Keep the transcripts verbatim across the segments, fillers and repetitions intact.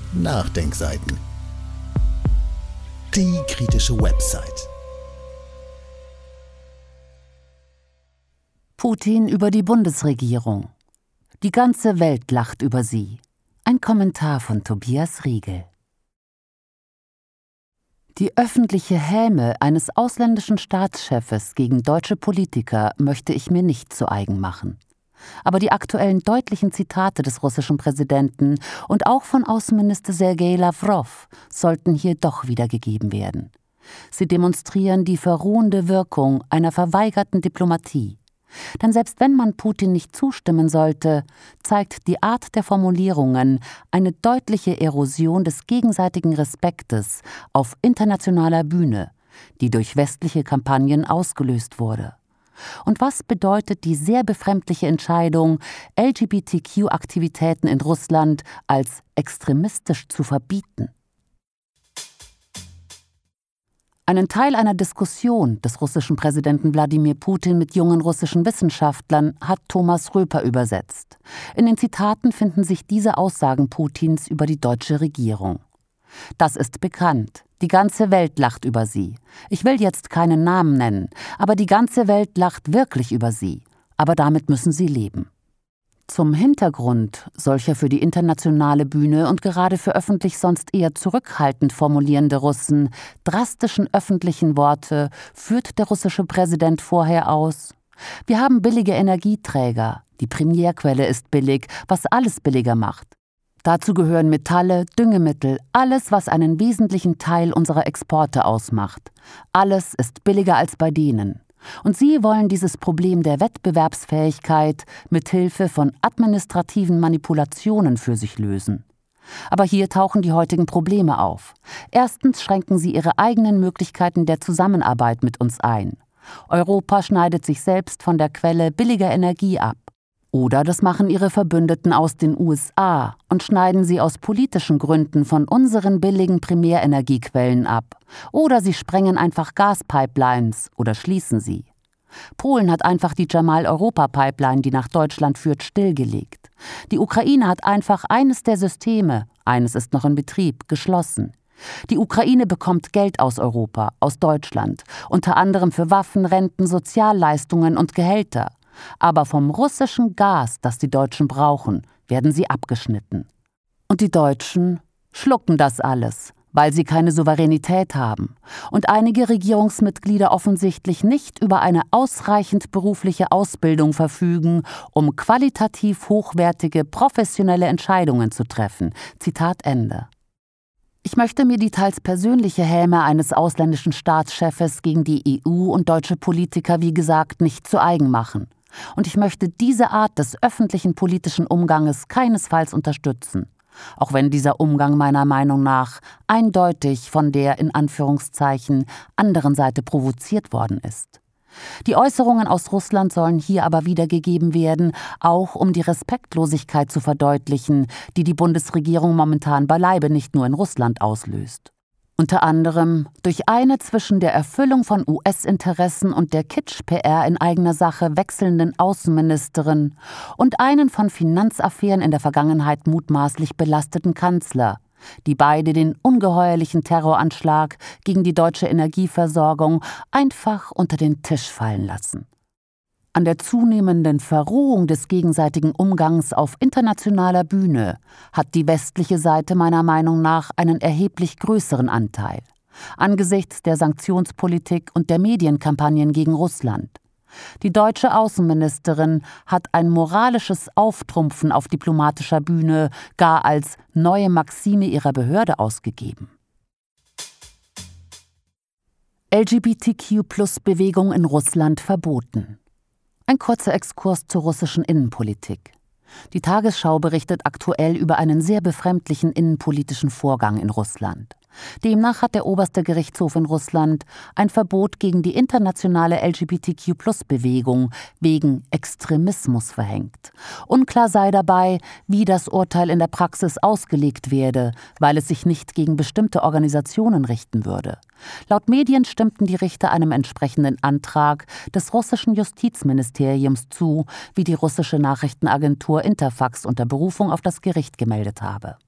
Nachdenkseiten. Die kritische Website. Putin über die Bundesregierung. Die ganze Welt lacht über sie. Ein Kommentar von Tobias Riegel. Die öffentliche Häme eines ausländischen Staatschefes gegen deutsche Politiker möchte ich mir nicht zu eigen machen. Aber die aktuellen deutlichen Zitate des russischen Präsidenten und auch von Außenminister Sergei Lawrow sollten hier doch wiedergegeben werden. Sie demonstrieren die verruhende Wirkung einer verweigerten Diplomatie. Denn selbst wenn man Putin nicht zustimmen sollte, zeigt die Art der Formulierungen eine deutliche Erosion des gegenseitigen Respektes auf internationaler Bühne, die durch westliche Kampagnen ausgelöst wurde. Und was bedeutet die sehr befremdliche Entscheidung, L G B T Q-Aktivitäten in Russland als extremistisch zu verbieten? Einen Teil einer Diskussion des russischen Präsidenten Wladimir Putin mit jungen russischen Wissenschaftlern hat Thomas Röper übersetzt. In den Zitaten finden sich diese Aussagen Putins über die deutsche Regierung. Das ist bekannt. Die ganze Welt lacht über sie. Ich will jetzt keinen Namen nennen, aber die ganze Welt lacht wirklich über sie. Aber damit müssen sie leben. Zum Hintergrund solcher für die internationale Bühne und gerade für öffentlich sonst eher zurückhaltend formulierende Russen drastischen öffentlichen Worte führt der russische Präsident vorher aus: Wir haben billige Energieträger, die Primärquelle ist billig, was alles billiger macht. Dazu gehören Metalle, Düngemittel, alles, was einen wesentlichen Teil unserer Exporte ausmacht. Alles ist billiger als bei denen. Und Sie wollen dieses Problem der Wettbewerbsfähigkeit mit Hilfe von administrativen Manipulationen für sich lösen. Aber hier tauchen die heutigen Probleme auf. Erstens schränken Sie Ihre eigenen Möglichkeiten der Zusammenarbeit mit uns ein. Europa schneidet sich selbst von der Quelle billiger Energie ab. Oder das machen ihre Verbündeten aus den U S A und schneiden sie aus politischen Gründen von unseren billigen Primärenergiequellen ab. Oder sie sprengen einfach Gaspipelines oder schließen sie. Polen hat einfach die Jamal-Europa-Pipeline, die nach Deutschland führt, stillgelegt. Die Ukraine hat einfach eines der Systeme, eines ist noch in Betrieb, geschlossen. Die Ukraine bekommt Geld aus Europa, aus Deutschland, unter anderem für Waffen, Renten, Sozialleistungen und Gehälter. Aber vom russischen Gas, das die Deutschen brauchen, werden sie abgeschnitten. Und die Deutschen schlucken das alles, weil sie keine Souveränität haben und einige Regierungsmitglieder offensichtlich nicht über eine ausreichend berufliche Ausbildung verfügen, um qualitativ hochwertige, professionelle Entscheidungen zu treffen. Zitat Ende. Ich möchte mir die teils persönliche Häme eines ausländischen Staatschefes gegen die E U und deutsche Politiker, wie gesagt, nicht zu eigen machen. Und ich möchte diese Art des öffentlichen politischen Umganges keinesfalls unterstützen, auch wenn dieser Umgang meiner Meinung nach eindeutig von der in Anführungszeichen anderen Seite provoziert worden ist. Die Äußerungen aus Russland sollen hier aber wiedergegeben werden, auch um die Respektlosigkeit zu verdeutlichen, die die Bundesregierung momentan beileibe nicht nur in Russland auslöst. Unter anderem durch eine zwischen der Erfüllung von U S-Interessen und der Kitsch-P R in eigener Sache wechselnden Außenministerin und einen von Finanzaffären in der Vergangenheit mutmaßlich belasteten Kanzler, die beide den ungeheuerlichen Terroranschlag gegen die deutsche Energieversorgung einfach unter den Tisch fallen lassen. An der zunehmenden Verrohung des gegenseitigen Umgangs auf internationaler Bühne hat die westliche Seite meiner Meinung nach einen erheblich größeren Anteil, angesichts der Sanktionspolitik und der Medienkampagnen gegen Russland. Die deutsche Außenministerin hat ein moralisches Auftrumpfen auf diplomatischer Bühne gar als neue Maxime ihrer Behörde ausgegeben. L G B T Q Plus Bewegung in Russland verboten. Ein kurzer Exkurs zur russischen Innenpolitik. Die Tagesschau berichtet aktuell über einen sehr befremdlichen innenpolitischen Vorgang in Russland. Demnach hat der oberste Gerichtshof in Russland ein Verbot gegen die internationale L G B T Q Plus Bewegung wegen Extremismus verhängt. Unklar sei dabei, wie das Urteil in der Praxis ausgelegt werde, weil es sich nicht gegen bestimmte Organisationen richten würde. Laut Medien stimmten die Richter einem entsprechenden Antrag des russischen Justizministeriums zu, wie die russische Nachrichtenagentur Interfax unter Berufung auf das Gericht gemeldet habe.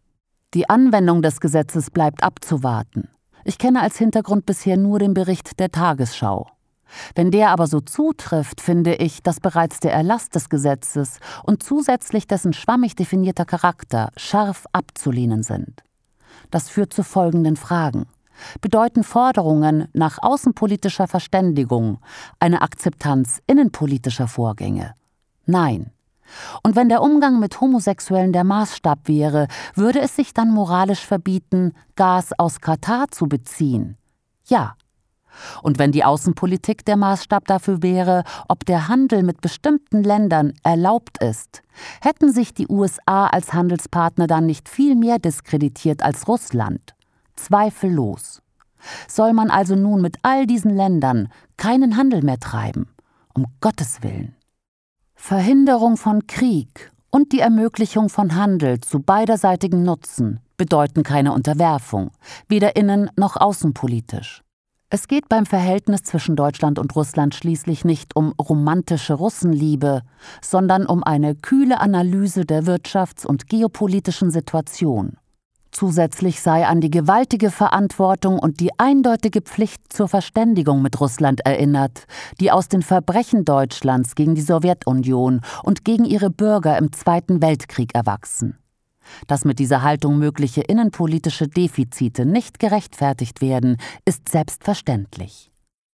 Die Anwendung des Gesetzes bleibt abzuwarten. Ich kenne als Hintergrund bisher nur den Bericht der Tagesschau. Wenn der aber so zutrifft, finde ich, dass bereits der Erlass des Gesetzes und zusätzlich dessen schwammig definierter Charakter scharf abzulehnen sind. Das führt zu folgenden Fragen. Bedeuten Forderungen nach außenpolitischer Verständigung eine Akzeptanz innenpolitischer Vorgänge? Nein. Und wenn der Umgang mit Homosexuellen der Maßstab wäre, würde es sich dann moralisch verbieten, Gas aus Katar zu beziehen? Ja. Und wenn die Außenpolitik der Maßstab dafür wäre, ob der Handel mit bestimmten Ländern erlaubt ist, hätten sich die U S A als Handelspartner dann nicht viel mehr diskreditiert als Russland? Zweifellos. Soll man also nun mit all diesen Ländern keinen Handel mehr treiben? Um Gottes Willen. Verhinderung von Krieg und die Ermöglichung von Handel zu beiderseitigem Nutzen bedeuten keine Unterwerfung, weder innen- noch außenpolitisch. Es geht beim Verhältnis zwischen Deutschland und Russland schließlich nicht um romantische Russenliebe, sondern um eine kühle Analyse der wirtschafts- und geopolitischen Situation. Zusätzlich sei an die gewaltige Verantwortung und die eindeutige Pflicht zur Verständigung mit Russland erinnert, die aus den Verbrechen Deutschlands gegen die Sowjetunion und gegen ihre Bürger im Zweiten Weltkrieg erwachsen. Dass mit dieser Haltung mögliche innenpolitische Defizite nicht gerechtfertigt werden, ist selbstverständlich.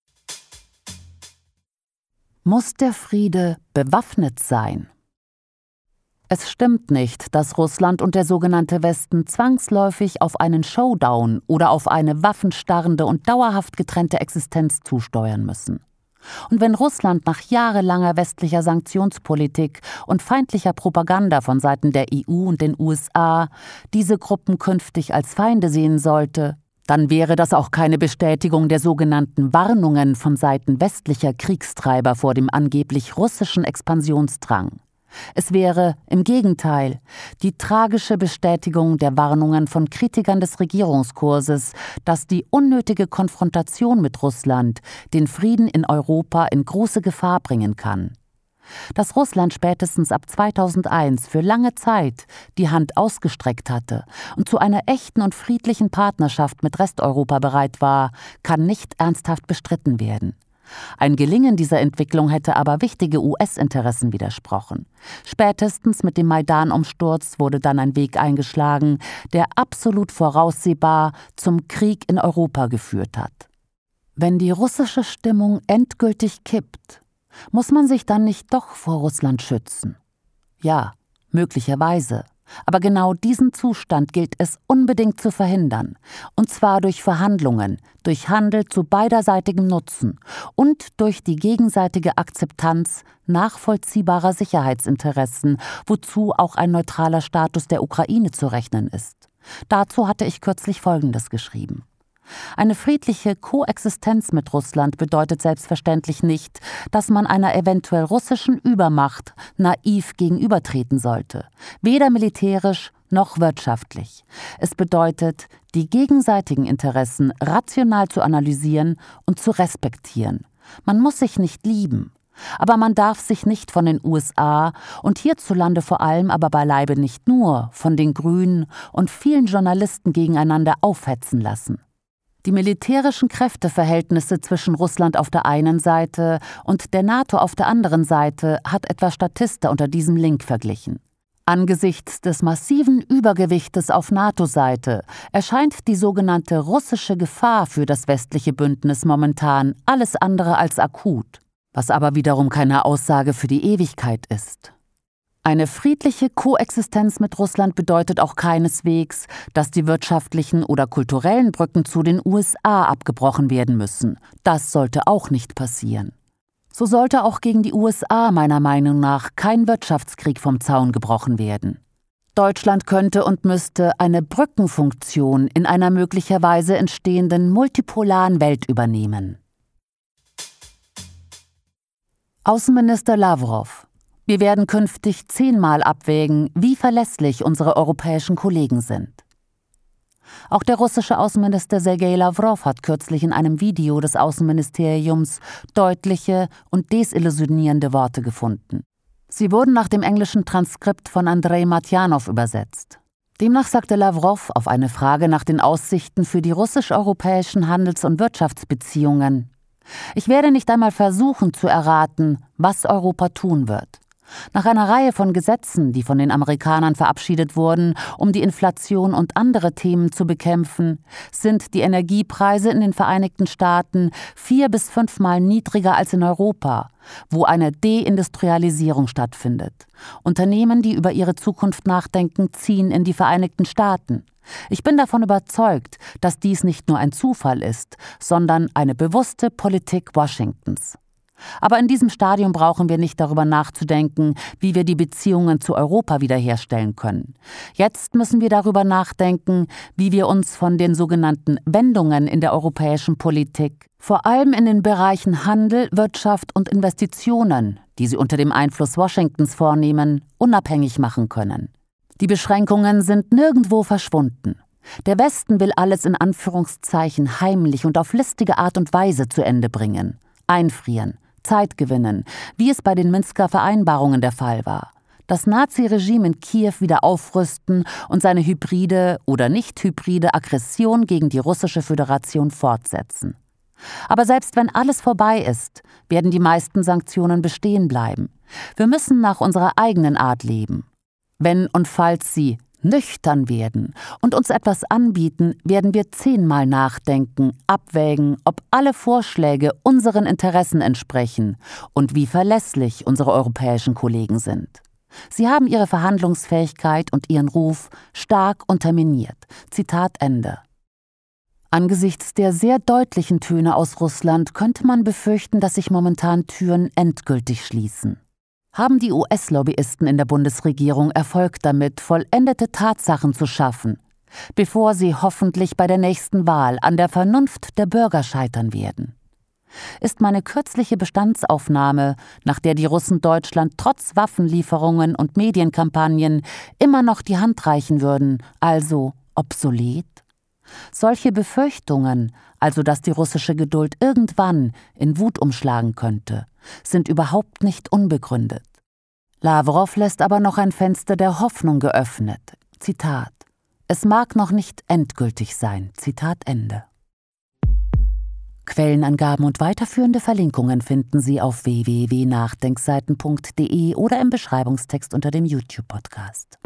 Muss der Friede bewaffnet sein? Es stimmt nicht, dass Russland und der sogenannte Westen zwangsläufig auf einen Showdown oder auf eine waffenstarrende und dauerhaft getrennte Existenz zusteuern müssen. Und wenn Russland nach jahrelanger westlicher Sanktionspolitik und feindlicher Propaganda von Seiten der E U und den U S A diese Gruppen künftig als Feinde sehen sollte, dann wäre das auch keine Bestätigung der sogenannten Warnungen von Seiten westlicher Kriegstreiber vor dem angeblich russischen Expansionsdrang. Es wäre, im Gegenteil, die tragische Bestätigung der Warnungen von Kritikern des Regierungskurses, dass die unnötige Konfrontation mit Russland den Frieden in Europa in große Gefahr bringen kann. Dass Russland spätestens ab zweitausendeins für lange Zeit die Hand ausgestreckt hatte und zu einer echten und friedlichen Partnerschaft mit Resteuropa bereit war, kann nicht ernsthaft bestritten werden. Ein Gelingen dieser Entwicklung hätte aber wichtige U S-Interessen widersprochen. Spätestens mit dem Maidan-Umsturz wurde dann ein Weg eingeschlagen, der absolut voraussehbar zum Krieg in Europa geführt hat. Wenn die russische Stimmung endgültig kippt, muss man sich dann nicht doch vor Russland schützen? Ja, möglicherweise. Aber genau diesen Zustand gilt es unbedingt zu verhindern, und zwar durch Verhandlungen, durch Handel zu beiderseitigem Nutzen und durch die gegenseitige Akzeptanz nachvollziehbarer Sicherheitsinteressen, wozu auch ein neutraler Status der Ukraine zu rechnen ist. Dazu hatte ich kürzlich Folgendes geschrieben. Eine friedliche Koexistenz mit Russland bedeutet selbstverständlich nicht, dass man einer eventuell russischen Übermacht naiv gegenübertreten sollte, weder militärisch noch wirtschaftlich. Es bedeutet, die gegenseitigen Interessen rational zu analysieren und zu respektieren. Man muss sich nicht lieben, aber man darf sich nicht von den U S A und hierzulande vor allem, aber beileibe nicht nur, von den Grünen und vielen Journalisten gegeneinander aufhetzen lassen. Die militärischen Kräfteverhältnisse zwischen Russland auf der einen Seite und der NATO auf der anderen Seite hat etwa Statista unter diesem Link verglichen. Angesichts des massiven Übergewichtes auf NATO-Seite erscheint die sogenannte russische Gefahr für das westliche Bündnis momentan alles andere als akut, was aber wiederum keine Aussage für die Ewigkeit ist. Eine friedliche Koexistenz mit Russland bedeutet auch keineswegs, dass die wirtschaftlichen oder kulturellen Brücken zu den U S A abgebrochen werden müssen. Das sollte auch nicht passieren. So sollte auch gegen die U S A meiner Meinung nach kein Wirtschaftskrieg vom Zaun gebrochen werden. Deutschland könnte und müsste eine Brückenfunktion in einer möglicherweise entstehenden multipolaren Welt übernehmen. Außenminister Lavrov: Wir werden künftig zehnmal abwägen, wie verlässlich unsere europäischen Kollegen sind. Auch der russische Außenminister Sergei Lavrov hat kürzlich in einem Video des Außenministeriums deutliche und desillusionierende Worte gefunden. Sie wurden nach dem englischen Transkript von Andrei Matjanow übersetzt. Demnach sagte Lawrow auf eine Frage nach den Aussichten für die russisch-europäischen Handels- und Wirtschaftsbeziehungen: Ich werde nicht einmal versuchen zu erraten, was Europa tun wird. Nach einer Reihe von Gesetzen, die von den Amerikanern verabschiedet wurden, um die Inflation und andere Themen zu bekämpfen, sind die Energiepreise in den Vereinigten Staaten vier- bis fünfmal niedriger als in Europa, wo eine Deindustrialisierung stattfindet. Unternehmen, die über ihre Zukunft nachdenken, ziehen in die Vereinigten Staaten. Ich bin davon überzeugt, dass dies nicht nur ein Zufall ist, sondern eine bewusste Politik Washingtons. Aber in diesem Stadium brauchen wir nicht darüber nachzudenken, wie wir die Beziehungen zu Europa wiederherstellen können. Jetzt müssen wir darüber nachdenken, wie wir uns von den sogenannten Wendungen in der europäischen Politik, vor allem in den Bereichen Handel, Wirtschaft und Investitionen, die sie unter dem Einfluss Washingtons vornehmen, unabhängig machen können. Die Beschränkungen sind nirgendwo verschwunden. Der Westen will alles in Anführungszeichen heimlich und auf listige Art und Weise zu Ende bringen, einfrieren, Zeit gewinnen, wie es bei den Minsker Vereinbarungen der Fall war. Das Nazi-Regime in Kiew wieder aufrüsten und seine hybride oder nicht hybride Aggression gegen die russische Föderation fortsetzen. Aber selbst wenn alles vorbei ist, werden die meisten Sanktionen bestehen bleiben. Wir müssen nach unserer eigenen Art leben. Wenn und falls sie nüchtern werden und uns etwas anbieten, werden wir zehnmal nachdenken, abwägen, ob alle Vorschläge unseren Interessen entsprechen und wie verlässlich unsere europäischen Kollegen sind. Sie haben ihre Verhandlungsfähigkeit und ihren Ruf stark unterminiert. Zitat Ende. Angesichts der sehr deutlichen Töne aus Russland könnte man befürchten, dass sich momentan Türen endgültig schließen. Haben die U S-Lobbyisten in der Bundesregierung Erfolg damit, vollendete Tatsachen zu schaffen, bevor sie hoffentlich bei der nächsten Wahl an der Vernunft der Bürger scheitern werden? Ist meine kürzliche Bestandsaufnahme, nach der die Russen Deutschland trotz Waffenlieferungen und Medienkampagnen immer noch die Hand reichen würden, also obsolet? Solche Befürchtungen, also dass die russische Geduld irgendwann in Wut umschlagen könnte, sind überhaupt nicht unbegründet. Lawrow lässt aber noch ein Fenster der Hoffnung geöffnet. Zitat: Es mag noch nicht endgültig sein. Zitat Ende. Quellenangaben und weiterführende Verlinkungen finden Sie auf w w w punkt nachdenkseiten punkt d e oder im Beschreibungstext unter dem YouTube-Podcast.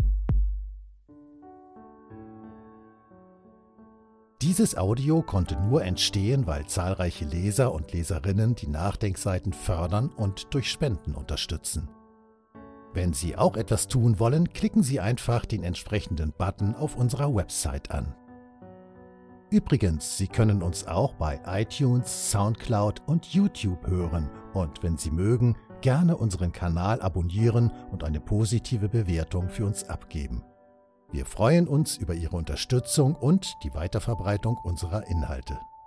Dieses Audio konnte nur entstehen, weil zahlreiche Leser und Leserinnen die Nachdenkseiten fördern und durch Spenden unterstützen. Wenn Sie auch etwas tun wollen, klicken Sie einfach den entsprechenden Button auf unserer Website an. Übrigens, Sie können uns auch bei iTunes, Soundcloud und YouTube hören und, wenn Sie mögen, gerne unseren Kanal abonnieren und eine positive Bewertung für uns abgeben. Wir freuen uns über Ihre Unterstützung und die Weiterverbreitung unserer Inhalte.